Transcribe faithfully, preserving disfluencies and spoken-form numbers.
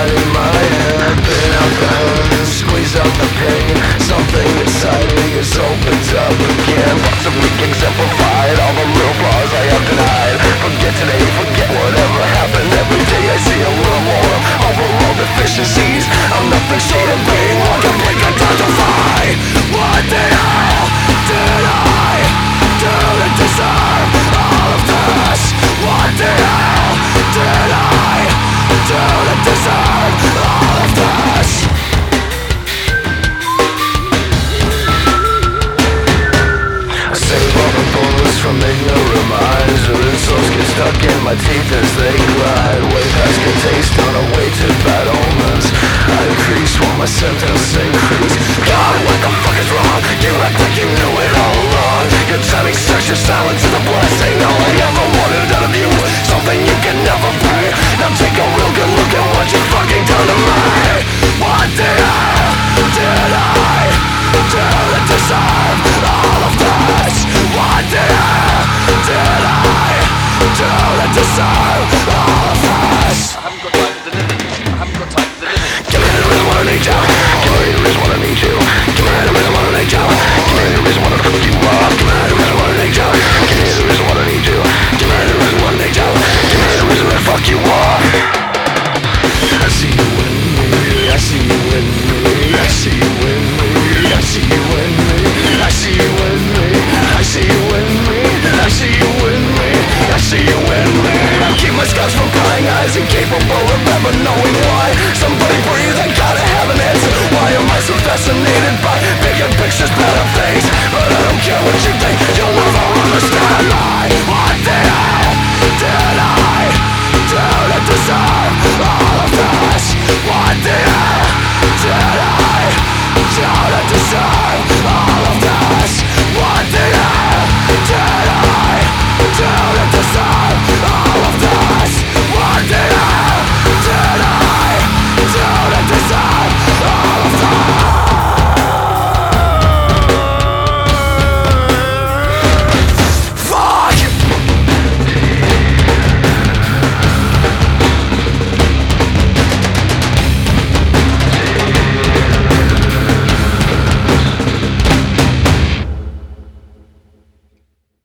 inside in my head. Pain out the hurt, squeeze out the pain. Something inside me is opened up again. Lots of weak exemplified, all the little flaws I have denied. Forget today, forget whatever happened. Every day I see a little more overall deficiencies. I'm nothing short of being one complete catastrophe. What the hell did I do to deserve all of this? What the hell did I do to deserve all of this? I save all the bullets from ignorant minds. Or insults get stuck in my teeth as they glide. Way past good taste on a way to bad omens. I increase while my sentence increase. God, what the fuck is wrong? You act like you knew it all along. Your timing sucks, your silence is a blessing. All I ever wanted out of you was something you could never be. Now take a real good look at what you fucking done to me. What the hell did I do to deserve all of this? What the hell did I do to deserve all of this? I haven't got time for the living. I haven't got time for the living. Give me the reason why I need you. Give me the reason why I need you. Give me the reason why I need you. Give me the reason why I fuck you up. Give me the reason why I need you. Give me the reason why I need you. Give me the reason why I need you. Give me the reason why I fuck you up. I see you in me. I see you in me. I see you in me. I see you in me. I see you in me. I see you in me. I see you in me. I see you in me. I keep my scars from prying eyes, incapable of ever knowing why. Somebody breathe, I gotta have an answer. Why am I so fascinated by bigger pictures, better things? But I don't care what you think, you'll never understand. I, what the hell did I do to deserve all of this? What the hell did I do to deserve